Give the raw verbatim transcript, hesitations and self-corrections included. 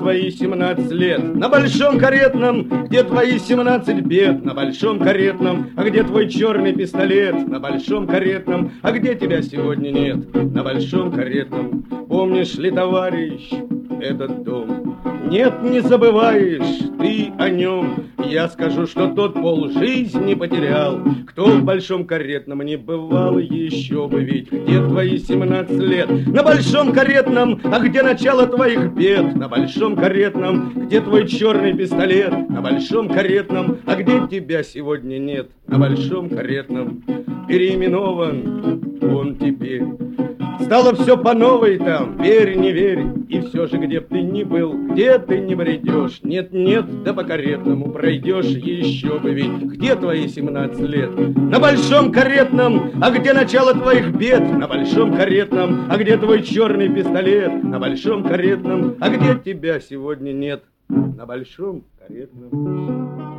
твои семнадцать лет? На большом каретном, где твои семнадцать бед? На большом каретном, а где твой черный пистолет? На большом каретном, а где тебя сегодня нет? На большом каретном, помнишь ли, товарищ, этот дом? Нет, не забываешь ты о нем. Я скажу, что тот полжизни потерял, кто в большом каретном не бывал еще бы. Ведь где твои семнадцать лет? На большом каретном, а где начало твоих бед? На большом каретном, где твой черный пистолет? На большом каретном, а где тебя сегодня нет? На большом каретном, переименован он теперь. Стало все по новой там, верь, не верь. И все же, где б ты ни был, где ты не бредешь, нет, нет, да по каретному пройдешь еще бы. Ведь где твои семнадцать лет? На большом каретном, а где начало твоих бед? На большом каретном, а где твой черный пистолет? На большом каретном, а где тебя сегодня нет? На большом каретном.